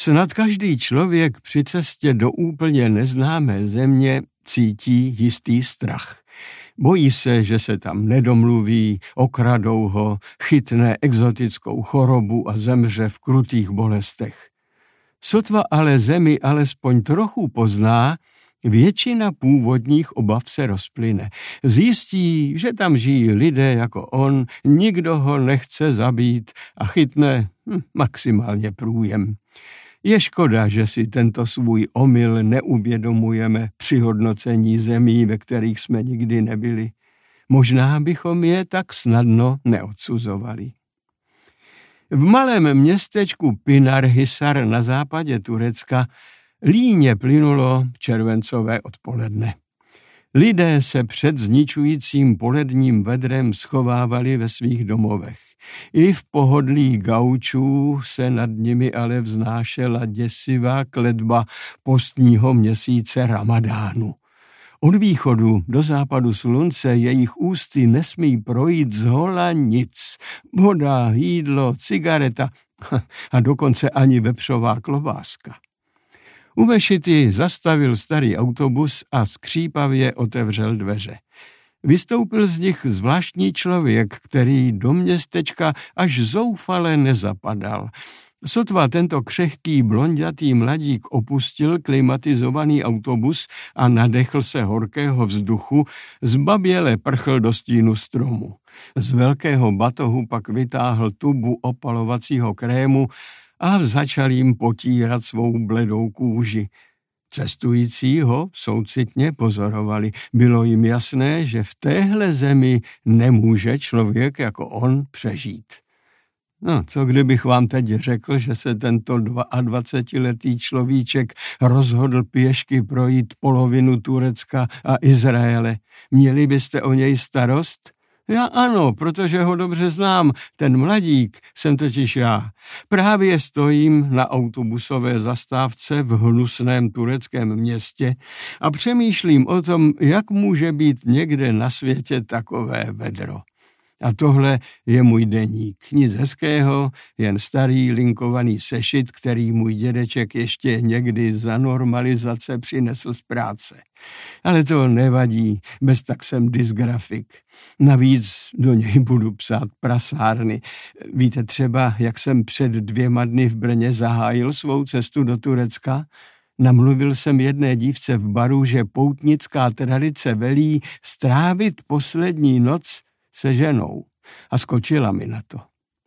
Snad každý člověk při cestě do úplně neznámé země cítí jistý strach. Bojí se, že se tam nedomluví, okradou ho, chytne exotickou chorobu a zemře v krutých bolestech. Sotva ale zemi alespoň trochu pozná, většina původních obav se rozplyne. Zjistí, že tam žijí lidé jako on, nikdo ho nechce zabít a chytne maximálně průjem. Je škoda, že si tento svůj omyl neuvědomujeme při hodnocení zemí, ve kterých jsme nikdy nebyli. Možná bychom je tak snadno neodsuzovali. V malém městečku Pınarhisar na západě Turecka líně plynulo červencové odpoledne. Lidé se před zničujícím poledním vedrem schovávali ve svých domovech. I v pohodlí gaučů se nad nimi ale vznášela děsivá kletba postního měsíce Ramadánu. Od východu do západu slunce jejich ústy nesmí projít zhola nic. Voda, jídlo, cigareta a dokonce ani vepřová klobáska. U mešity zastavil starý autobus a skřípavě otevřel dveře. Vystoupil z nich zvláštní člověk, který do městečka až zoufale nezapadal. Sotva tento křehký blonďatý mladík opustil klimatizovaný autobus a nadechl se horkého vzduchu, zbaběle prchl do stínu stromu. Z velkého batohu pak vytáhl tubu opalovacího krému a začal jim potírat svou bledou kůži. Cestující ho soucitně pozorovali. Bylo jim jasné, že v téhle zemi nemůže člověk jako on přežít. No, co kdybych vám teď řekl, že se tento 22letý človíček rozhodl pěšky projít polovinu Turecka a Izraele. Měli byste o něj starost? Já ano, protože ho dobře znám, ten mladík jsem totiž já. Právě stojím na autobusové zastávce v hnusném tureckém městě a přemýšlím o tom, jak může být někde na světě takové vedro. A tohle je můj deník. Nic hezkého, jen starý linkovaný sešit, který můj dědeček ještě někdy za normalizace přinesl z práce. Ale to nevadí, bez tak jsem dysgrafik. Navíc do něj budu psát prasárny. Víte třeba, jak jsem před 2 dny v Brně zahájil svou cestu do Turecka? Namluvil jsem jedné dívce v baru, že poutnická tradice velí strávit poslední noc se ženou a skočila mi na to.